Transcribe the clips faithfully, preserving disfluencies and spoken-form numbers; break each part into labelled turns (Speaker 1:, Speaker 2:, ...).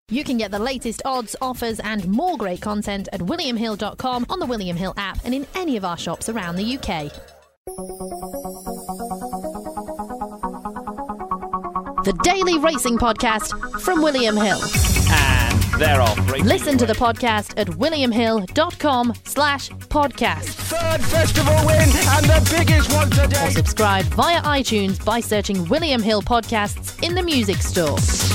Speaker 1: You can get the latest odds, offers and more great content at william hill dot com, on the William Hill app and in any of our shops around the U K. The Daily Racing Podcast from William Hill.
Speaker 2: And they're off.
Speaker 1: Listen to the podcast at william hill dot com slash podcast.
Speaker 2: Third festival win and the biggest one today.
Speaker 1: Or subscribe via iTunes by searching William Hill Podcasts in the music store.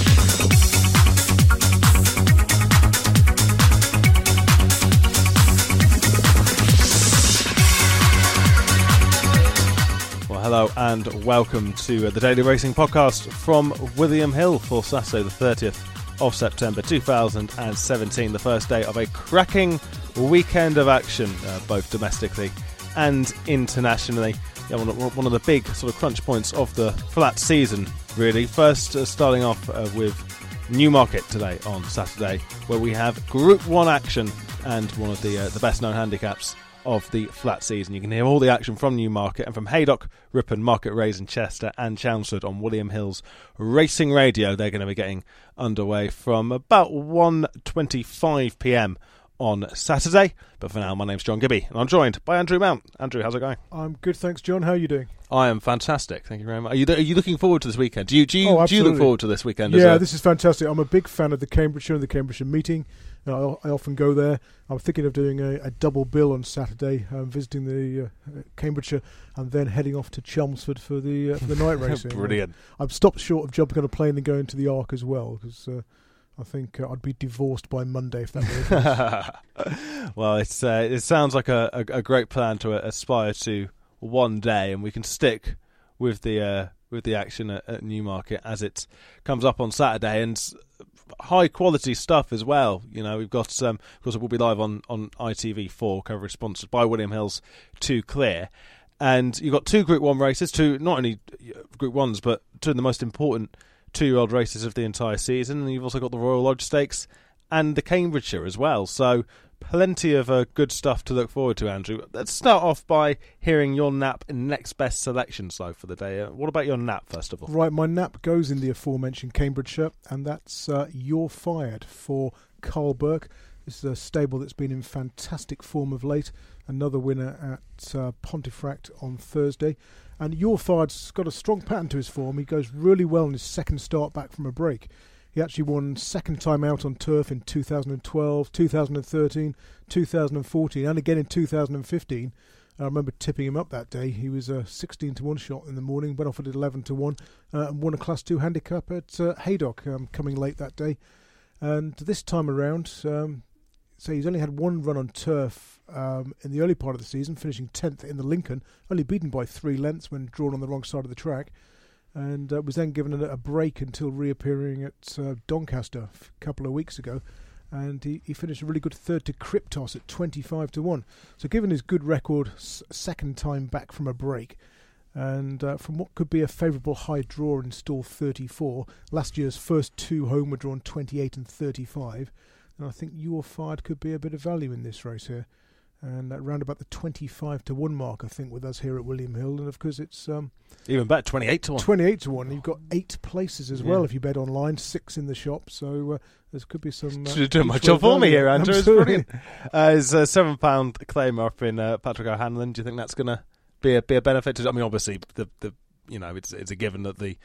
Speaker 3: Hello and welcome to the Daily Racing Podcast from William Hill for Saturday the thirtieth of September two thousand seventeen, the first day of a cracking weekend of action, uh, both domestically and internationally. Yeah, one, of, one of the big sort of crunch points of the flat season, really. First, uh, starting off uh, with Newmarket today on Saturday, where we have Group one action and one of the uh, the best known handicaps of the flat season. You can hear all the action from Newmarket and from Haydock, Ripon, Market Rasen, Chester and Chelmsford on William Hill's Racing Radio. They're going to be getting underway from about one twenty-five p m on Saturday. But for now, my name's John Gibby and I'm joined by Andrew Mount. Andrew, how's it going?
Speaker 4: I'm good, thanks, John. How are you doing?
Speaker 3: I am fantastic, thank you very much. Are you, are you looking forward to this weekend? Do you do you,
Speaker 4: oh,
Speaker 3: do you look forward to this weekend?
Speaker 4: Yeah,
Speaker 3: as a...
Speaker 4: this is fantastic. I'm a big fan of the Cambridgeshire and the Cambridgeshire meeting. I, I often go there. I'm thinking of doing a, a double bill on Saturday, um, visiting the uh, Cambridgeshire and then heading off to Chelmsford for the uh, for the night racing.
Speaker 3: Brilliant.
Speaker 4: I've stopped short of jumping on a plane and going to the Arc as well, because uh, I think uh, I'd be divorced by Monday if that were the case.
Speaker 3: Well, it's uh, it sounds like a, a, a great plan to uh, aspire to one day, and we can stick with the uh, with the action at, at Newmarket as it comes up on Saturday, and high quality stuff as well. You know, we've got um, of course it will be live on on I T V four, coverage sponsored by William Hill's Two Clear, and you've got two Group One races, two not only Group Ones but two of the most important two-year-old races of the entire season, and you've also got the Royal Lodge Stakes and the Cambridgeshire as well. So plenty of uh, good stuff to look forward to, Andrew. Let's start off by hearing your nap and next best selection so for the day. Uh, what about your nap, first of all?
Speaker 4: Right, my nap goes in the aforementioned Cambridgeshire, and that's uh, You're Fired for Carl Burke. This is a stable that's been in fantastic form of late. Another winner at uh, Pontefract on Thursday. And You're Fired's got a strong pattern to his form. He goes really well in his second start back from a break. He actually won second time out on turf in two thousand twelve, two thousand thirteen, two thousand fourteen, and again in two thousand fifteen. I remember tipping him up that day. He was a sixteen to one shot in the morning, went off at eleven to one, uh, and won a Class two handicap at uh, Haydock, um, coming late that day. And this time around, um, so he's only had one run on turf um, in the early part of the season, finishing tenth in the Lincoln, only beaten by three lengths when drawn on the wrong side of the track. And uh, was then given a, a break until reappearing at uh, Doncaster a couple of weeks ago. And he, he finished a really good third to Kryptos at twenty-five to one. So given his good record, s- second time back from a break, and uh, from what could be a favourable high draw in stall thirty-four, last year's first two home were drawn twenty-eight and thirty-five, and I think You're Fired could be a bit of value in this race here. And at round about the twenty-five to one mark, I think, with us here at William Hill. And of course, it's um,
Speaker 3: even better, twenty-eight to one.
Speaker 4: twenty-eight to one. You've got eight places as
Speaker 3: yeah.
Speaker 4: well if you bet online, six in the shop. So uh, there could be some. Uh,
Speaker 3: You're doing my job for me here, Andrew. It's brilliant. Uh, is a seven pound claim up in uh, Patrick O'Hanlon. Do you think that's going to be a be a benefit? To, I mean, obviously, the the you know, it's it's a given that the.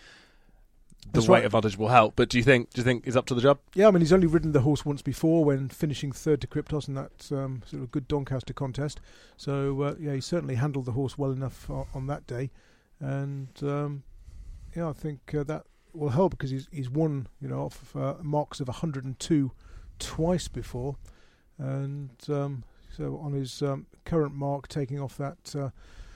Speaker 3: The
Speaker 4: That's
Speaker 3: weight
Speaker 4: right.
Speaker 3: advantage will help, but do you think do you think he's up to the job?
Speaker 4: Yeah, I mean he's only ridden the horse once before when finishing third to Kryptos in that um, sort of good Doncaster contest. So uh, yeah, he certainly handled the horse well enough on, on that day, and um, yeah, I think uh, that will help because he's he's won you know off uh, marks of one hundred and two twice before, and um, so on his um, current mark, taking off that. Uh,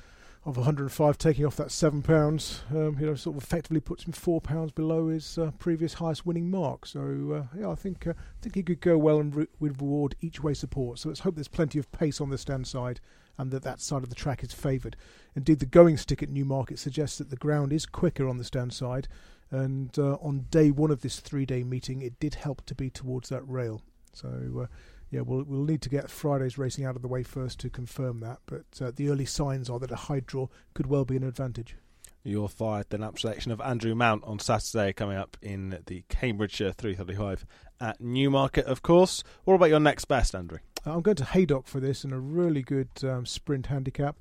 Speaker 4: Of one hundred and five, taking off that seven pounds, um, you know, sort of effectively puts him four pounds below his uh, previous highest winning mark. So uh, yeah, I think uh, I think he could go well and re- with reward each way support. So let's hope there's plenty of pace on the stand side, and that that side of the track is favoured. Indeed, the going stick at Newmarket suggests that the ground is quicker on the stand side, and uh, on day one of this three-day meeting, it did help to be towards that rail. So. Uh, Yeah, we'll, we'll need to get Friday's racing out of the way first to confirm that, but uh, the early signs are that a high draw could well be an advantage.
Speaker 3: You're Fired, the nap selection of Andrew Mount on Saturday, coming up in the Cambridgeshire three thirty-five at Newmarket, of course. What about your next best, Andrew?
Speaker 4: I'm going to Haydock for this in a really good um, sprint handicap.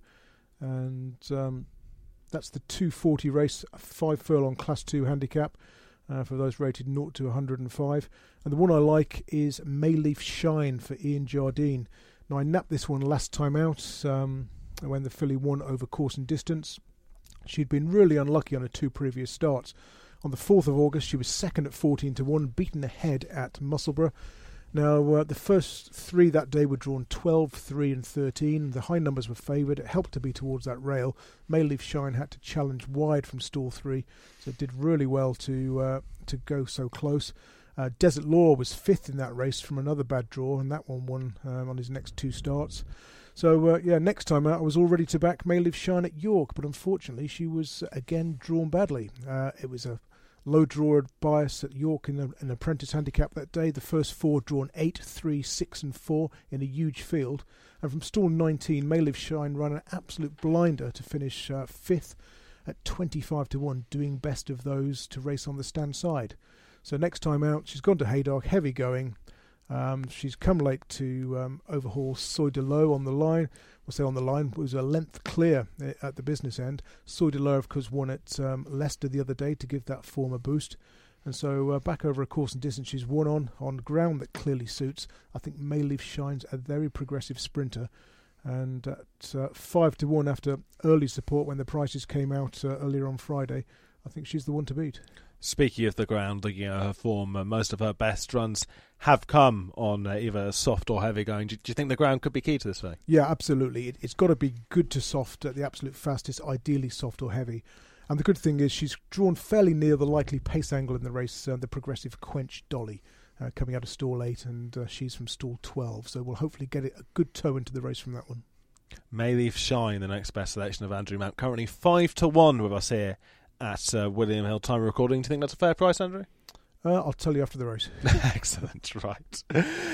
Speaker 4: And um, that's the two forty race, a five furlong Class two handicap uh, for those rated zero to one hundred five. And the one I like is Mayleaf Shine for Ian Jardine. Now, I napped this one last time out um, when the filly won over course and distance. She'd been really unlucky on her two previous starts. On the fourth of August, she was second at fourteen to one, beaten ahead at Musselburgh. Now, uh, the first three that day were drawn twelve, three and thirteen. The high numbers were favoured. It helped to be towards that rail. Mayleaf Shine had to challenge wide from stall three, so it did really well to uh, to go so close. Uh, Desert Law was fifth in that race from another bad draw, and that one won um, on his next two starts. So, uh, yeah, next time out I was all ready to back Mayleaf Shine at York, but unfortunately she was, again, drawn badly. Uh, it was a low draw bias at York in a, an apprentice handicap that day. The first four drawn eight, three, six and four in a huge field. And from stall nineteen, Mayleaf Shine ran an absolute blinder to finish uh, fifth at twenty-five to one, doing best of those to race on the stand side. So next time out, she's gone to Haydock, heavy going. Um, she's come late to um, overhaul Soy de Lo on the line. We'll say on the line, it was a length clear at the business end. Soy de Lo, of course, won at um, Leicester the other day to give that form a boost. And so uh, back over a course and distance, she's won on, on ground that clearly suits. I think Mayleaf Shine's a very progressive sprinter. And at uh, five to one after early support when the prices came out uh, earlier on Friday, I think she's the one to beat.
Speaker 3: Speaking of the ground, looking at her form, uh, most of her best runs have come on uh, either soft or heavy going. Do, do you think the ground could be key to this thing?
Speaker 4: Yeah, absolutely. It, it's got to be good to soft at the absolute fastest, ideally soft or heavy. And the good thing is she's drawn fairly near the likely pace angle in the race, uh, the progressive Quench Dolly, uh, coming out of stall eight, and uh, she's from stall twelve. So we'll hopefully get it a good toe into the race from that one.
Speaker 3: Mayleaf Shine, the next best selection of Andrew Mount, currently five to one with us here at uh, William Hill time recording. Do you think that's a fair price, Andrew?
Speaker 4: Uh, I'll tell you after the race.
Speaker 3: Excellent, right.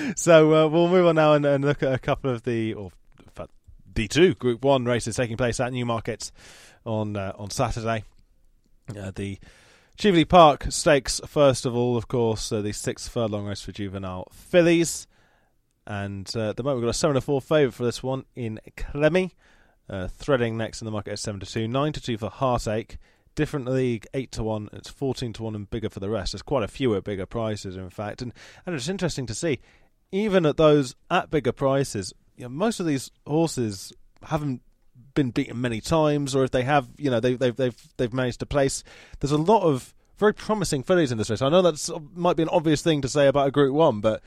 Speaker 3: So uh, we'll move on now and, and look at a couple of the, or in fact, D two Group one races taking place at Newmarket on uh, on Saturday. Uh, the Cheveley Park Stakes, first of all, of course, uh, the sixth furlong race for juvenile fillies. And uh, at the moment we've got a seven to four favourite for this one in Clemmy. Uh, threading next in the market at seven to two, nine to two for Heartache. Different league, eight to one, it's fourteen to one and bigger for the rest. There's quite a few at bigger prices, in fact. And, and it's interesting to see, even at those at bigger prices, you know, most of these horses haven't been beaten many times, or if they have, you know, they, they've they've they've managed to place. There's a lot of very promising fillies in this race. I know that might be an obvious thing to say about a Group One, but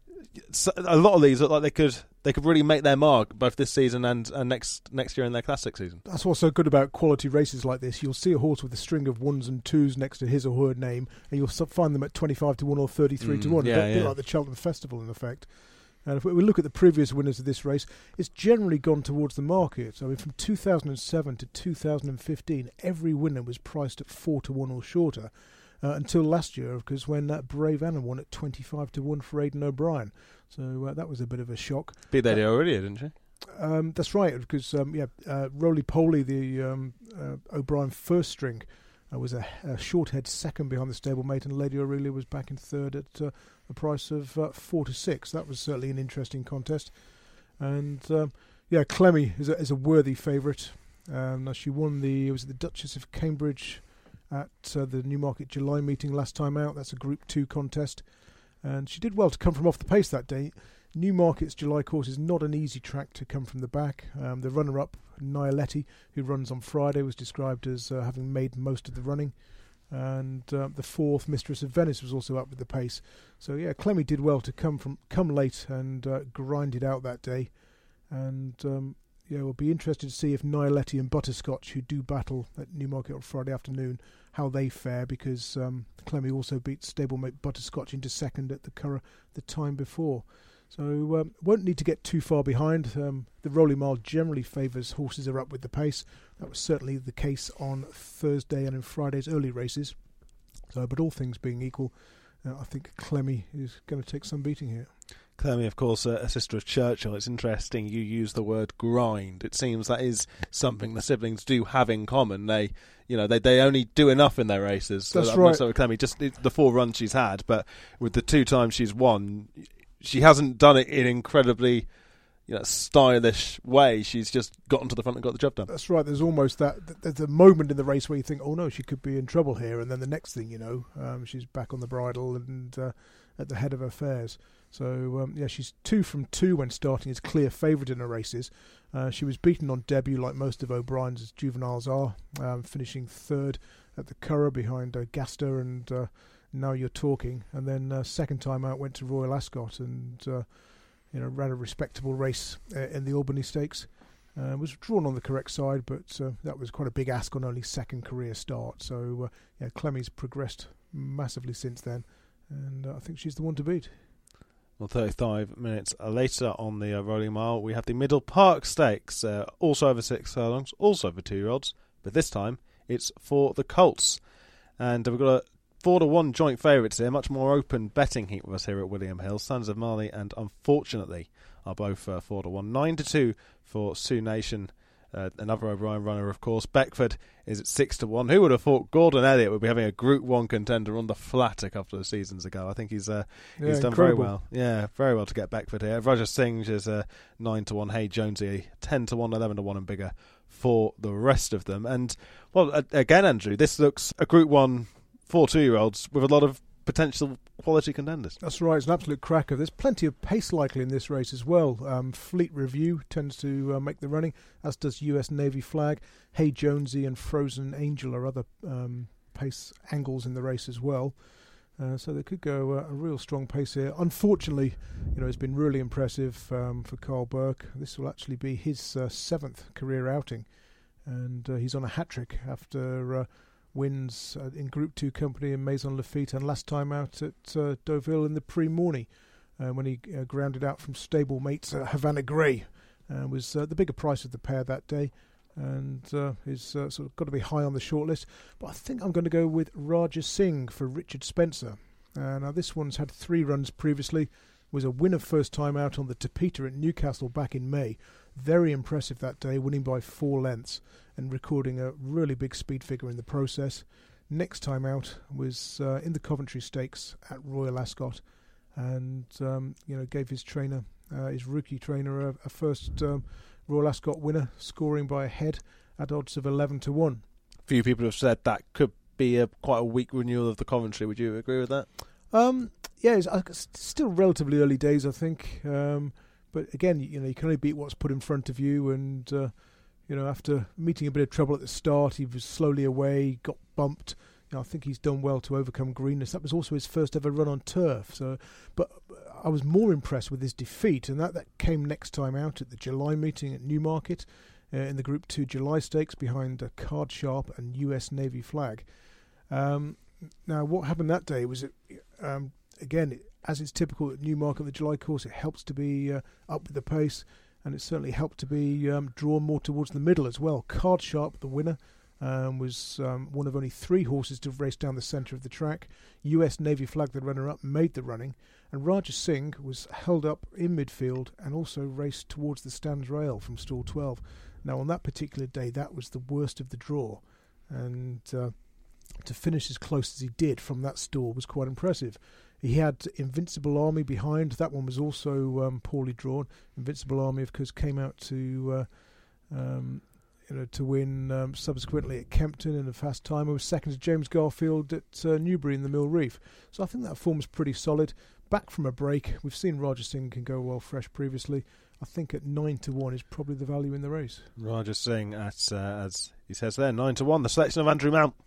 Speaker 3: a lot of these look like they could they could really make their mark both this season and, and next next year in their classic season.
Speaker 4: That's what's so good about quality races like this. You'll see a horse with a string of ones and twos next to his or her name, and you'll find them at twenty-five to one or thirty-three to one.
Speaker 3: Yeah,
Speaker 4: a bit,
Speaker 3: yeah.
Speaker 4: bit like the Cheltenham Festival, in effect. And if we look at the previous winners of this race, it's generally gone towards the market. I mean, from two thousand seven to two thousand fifteen, every winner was priced at four to one or shorter. Uh, until last year, because when uh, Brave Anna won at twenty-five to one for Aidan O'Brien. So uh, that was a bit of a shock.
Speaker 3: Beat that
Speaker 4: uh,
Speaker 3: already, didn't she?
Speaker 4: Um, that's right, because um, yeah, uh, Roly Poly, the um, uh, O'Brien first string, uh, was a, a short head second behind the stablemate, and Lady Aurelia was back in third at uh, a price of uh, four to six. That was certainly an interesting contest. And um, yeah, Clemmy is a, is a worthy favourite. Um, now she won the it was the Duchess of Cambridge at uh, the Newmarket July meeting last time out. That's a Group two contest. And she did well to come from off the pace that day. Newmarket's July course is not an easy track to come from the back. Um, the runner-up, Nialetti, who runs on Friday, was described as uh, having made most of the running. And uh, the fourth, Mistress of Venice, was also up with the pace. So, yeah, Clemmy did well to come from come late and uh, grind it out that day. And, um, yeah, we'll be interested to see if Nialetti and Butterscotch, who do battle at Newmarket on Friday afternoon, how they fare, because um, Clemmy also beat stablemate Butterscotch into second at the Curragh the time before. So um, won't need to get too far behind. Um, the Roly Mile generally favours horses are up with the pace. That was certainly the case on Thursday and in Friday's early races. So, but all things being equal, uh, I think Clemmy is going to take some beating here.
Speaker 3: Clemmy, of course, a, a sister of Churchill. It's interesting you use the word grind. It seems that is something the siblings do have in common. They, you know, they, they only do enough in their races.
Speaker 4: That's
Speaker 3: so,
Speaker 4: right.
Speaker 3: So with Clemmy, just the four runs she's had, but with the two times she's won, she hasn't done it in incredibly, you know, stylish way. She's just gotten to the front and got the job done.
Speaker 4: That's right. There's almost that. There's a moment in the race where you think, "Oh no, she could be in trouble here," and then the next thing you know, um, she's back on the bridle and uh, at the head of affairs. So um, yeah, she's two from two when starting as clear favourite in her races. Uh, she was beaten on debut, like most of O'Brien's juveniles are, um, finishing third at the Curragh behind uh, Gaster and uh, Now You're Talking, and then uh, second time out went to Royal Ascot and. Uh, You know, ran a respectable race uh, in the Albany Stakes. Uh, was drawn on the correct side, but uh, that was quite a big ask on only second career start. So, uh, yeah, Clemmy's progressed massively since then, and uh, I think she's the one to beat.
Speaker 3: Well, thirty-five minutes later on the uh, Rolling Mile, we have the Middle Park Stakes, uh, also over six furlongs, also for two-year-olds, but this time it's for the Colts. And uh, we've got a Four to one joint favourites here, much more open betting heat with us here at William Hill. Sons of Marley and Unfortunately are both uh, four to one. Nine to two for Sioux Nation, uh, another O'Brien runner, of course. Beckford is at six to one. Who would have thought Gordon Elliott would be having a Group One contender on the flat a couple of seasons ago? I think he's uh,
Speaker 4: yeah,
Speaker 3: he's done
Speaker 4: incredible.
Speaker 3: very well. Yeah, very well to get Beckford here. Roger Singh is uh, nine to one. Hey Jonesy ten to one, eleven to one, and bigger for the rest of them. And well, uh, again, Andrew, this looks a Group One. For two-year-olds with a lot of potential quality contenders.
Speaker 4: That's right, it's an absolute cracker. There's plenty of pace likely in this race as well. Um, Fleet Review tends to uh, make the running, as does U S Navy Flag. Hey Jonesy and Frozen Angel are other um, pace angles in the race as well. Uh, so they could go uh, a real strong pace here. Unfortunately, you know, it's been really impressive um, for Carl Burke. This will actually be his uh, seventh career outing, and uh, he's on a hat-trick after... Uh, wins uh, in Group two company in Maison Lafitte, and last time out at uh, Deauville in the Prix Morny uh, when he uh, grounded out from stablemates uh, Havana Grey. Uh, was uh, the bigger price of the pair that day, and uh, is uh, sort of got to be high on the shortlist. But I think I'm going to go with Raja Singh for Richard Spencer. Uh, now this one's had three runs previously, was a winner first time out on the Tapeta at Newcastle back in May. Very impressive that day, winning by four lengths and recording a really big speed figure in the process. Next time out was uh, in the Coventry Stakes at Royal Ascot, and um, you know gave his trainer, uh, his rookie trainer, a, a first um, Royal Ascot winner, scoring by a head at odds of eleven to one.
Speaker 3: Few people have said that could be a quite a weak renewal of the Coventry. Would you agree with that?
Speaker 4: Um, yeah, it's, uh, it's still relatively early days, I think. Um, but again, you know, you can only beat what's put in front of you, and uh, you know, after meeting a bit of trouble at the start, he was slowly away, got bumped. You know, I think he's done well to overcome greenness. That was also his first ever run on turf. So, but I was more impressed with his defeat, and that, that came next time out at the July meeting at Newmarket uh, in the Group Two July Stakes behind uh, Card Sharp and U S Navy Flag. Um, now, what happened that day was, it, um, again, it, as it's typical at Newmarket, the July course, it helps to be uh, up with the pace, and it certainly helped to be um, drawn more towards the middle as well. Card Sharp, the winner, um, was um, one of only three horses to race down the centre of the track. U S Navy Flag, the runner-up, made the running, and Raja Singh was held up in midfield and also raced towards the stands rail from stall twelve. Now, on that particular day, that was the worst of the draw, and uh, to finish as close as he did from that stall was quite impressive. He had Invincible Army behind. That one was also um, poorly drawn. Invincible Army, of course, came out to uh, um, you know to win um, subsequently at Kempton in a fast time. It was second to James Garfield at uh, Newbury in the Mill Reef. So I think that form's pretty solid. Back from a break, we've seen Raja Singh can go well fresh previously. I think at nine to one is probably the value in the race.
Speaker 3: Raja Singh at uh, as he says there, nine to one. The selection of Andrew Mount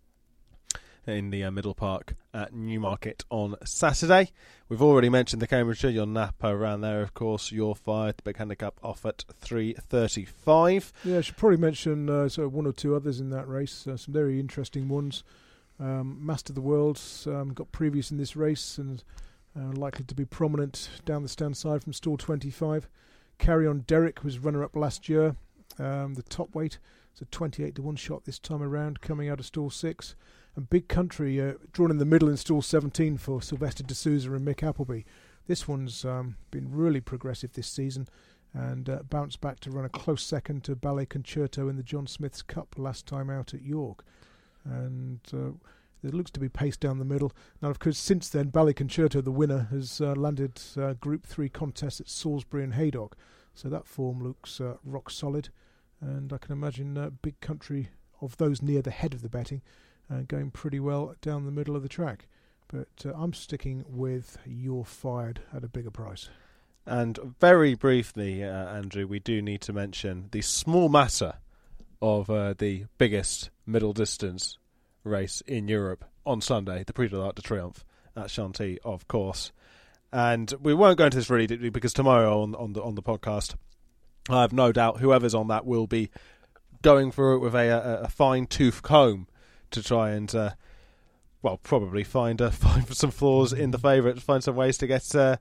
Speaker 3: in the uh, Middle Park at Newmarket on Saturday. We've already mentioned the Cambridgeshire, your Napa around there, of course. Your Fired, the big handicap off at three thirty-five.
Speaker 4: Yeah, I should probably mention uh, sort of one or two others in that race. Uh, some very interesting ones. Um, Master of the World's um, got previous in this race and uh, likely to be prominent down the stand side from stall twenty-five. Carry On Derek was runner-up last year. Um, the top weight, it's a twenty-eight to one shot this time around, coming out of stall six. And Big Country, uh, drawn in the middle in stall seventeen for Sylvester D'Souza and Mick Appleby. this one's um, been really progressive this season, and uh, bounced back to run a close second to Ballet Concerto in the John Smith's Cup last time out at York. And uh, there looks to be pace down the middle. Now, of course, since then, Ballet Concerto, the winner, has uh, landed uh, Group three contests at Salisbury and Haydock. So that form looks uh, rock solid. And I can imagine uh, Big Country, of those near the head of the betting, uh, going pretty well down the middle of the track. But uh, I'm sticking with You're Fired at a bigger price.
Speaker 3: And very briefly, uh, Andrew, we do need to mention the small matter of uh, the biggest middle distance race in Europe on Sunday, the Prix de l'Arc de Triomphe at Chantilly, of course. And we won't go into this really deeply because tomorrow on, on the on the podcast, I have no doubt whoever's on that will be going through it with a, a, a fine-tooth comb to try and, uh, well, probably find uh, find some flaws in the favourite, find some ways to get uh,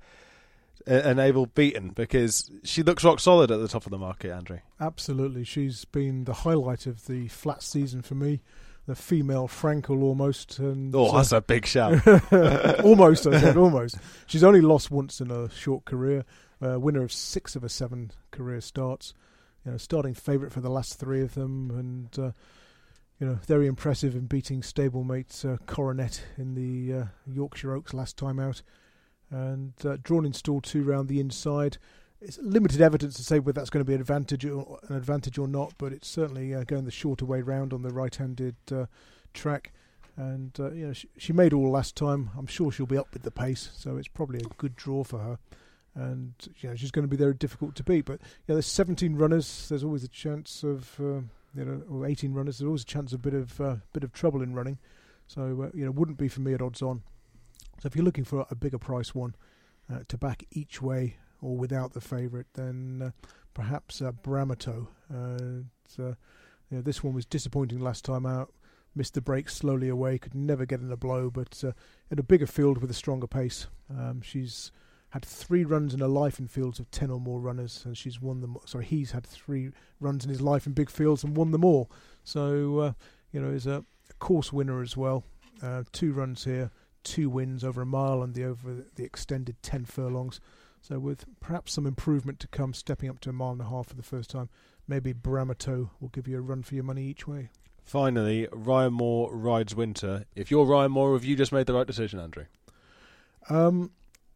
Speaker 3: Enable beaten, because she looks rock solid at the top of the market, Andrew. Absolutely.
Speaker 4: She's been the highlight of the flat season for me. The female Frankel almost. And
Speaker 3: oh, that's uh, a big shout.
Speaker 4: Almost, I said, almost. She's only lost once in a short career. Uh, winner of six of her seven career starts. You know, starting favourite for the last three of them, and uh, you know, very impressive in beating stablemate uh, Coronet in the uh, Yorkshire Oaks last time out. And uh, drawn in stall two round the inside. It's limited evidence to say whether that's going to be an advantage or, an advantage or not, but it's certainly uh, going the shorter way round on the right-handed uh, track. And uh, you know, she, she made all last time. I'm sure she'll be up with the pace, so it's probably a good draw for her. And you know, she's going to be very difficult to beat. But you know, there's seventeen runners. There's always a chance of uh, you know, or eighteen runners. There's always a chance of a bit of uh, bit of trouble in running. So uh, you know, wouldn't be for me at odds on. So if you're looking for a bigger price one uh, to back each way or without the favourite, then uh, perhaps uh, Bramato. Uh, uh, you know, this one was disappointing last time out. Missed the break slowly away. Could never get in a blow, but uh, in a bigger field with a stronger pace. Um, she's had three runs in her life in fields of ten or more runners, and she's won them. Sorry, he's had three runs in his life in big fields and won them all. So uh, you know, is a course winner as well. Uh, two runs here. Two wins over a mile and the over the extended ten furlongs. So with perhaps some improvement to come, stepping up to a mile and a half for the first time, maybe Bramato will give you a run for your money each way.
Speaker 3: Finally, Ryan Moore rides Winter. If you're Ryan Moore, have you just made the right decision, Andrew?
Speaker 4: Um,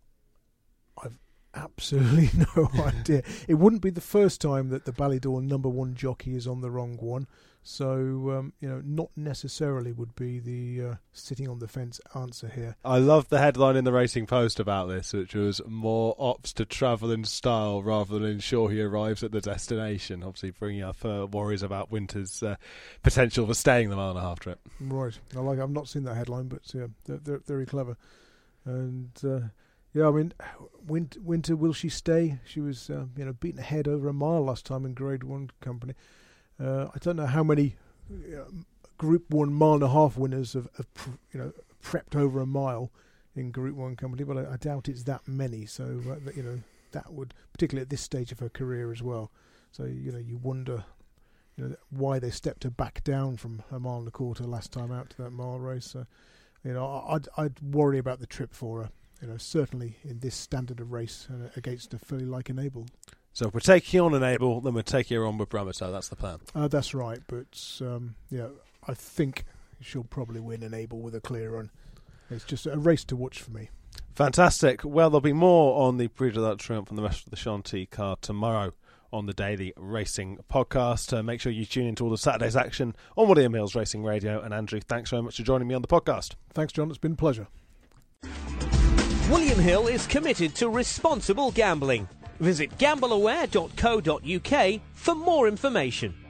Speaker 4: I've absolutely no idea. It wouldn't be the first time that the Ballydor number one jockey is on the wrong one. So, um, you know, not necessarily would be the uh, sitting on the fence answer here.
Speaker 3: I love the headline in the Racing Post about this, which was Moore opts to travel in style rather than ensure he arrives at the destination. Obviously bringing up uh, worries about Winter's uh, potential for staying the mile and a half trip.
Speaker 4: Right. I like. I've not seen that headline, but yeah, they're, they're very clever. And, uh, yeah, I mean, Winter, Winter, will she stay? She was, uh, you know, beaten ahead over a mile last time in Grade One company. Uh, I don't know how many uh, Group One mile and a half winners have, have pr- you know, prepped over a mile in Group One company, but I, I doubt it's that many. So uh, that, you know, that would, particularly at this stage of her career as well. So you know, you wonder, you know, why they stepped her back down from a mile and a quarter last time out to that mile race. So, you know, I'd I'd worry about the trip for her. You know, certainly in this standard of race uh, against a filly like Enable.
Speaker 3: So if we're taking on Enable, then we're taking her on with Bramato. That's the plan.
Speaker 4: Uh, that's right, but um, yeah, I think she'll probably win Enable with a clear run. It's just a race to watch for me.
Speaker 3: Fantastic. Well, there'll be more on the Prix de l'Arc de Triomphe and the rest of the Chantilly card tomorrow on the Daily Racing Podcast. Uh, make sure you tune into all the Saturday's action on William Hill's Racing Radio. And Andrew, thanks very much for joining me on the podcast.
Speaker 4: Thanks, John. It's been a pleasure.
Speaker 5: William Hill is committed to responsible gambling. Visit gamble aware dot co dot uk for more information.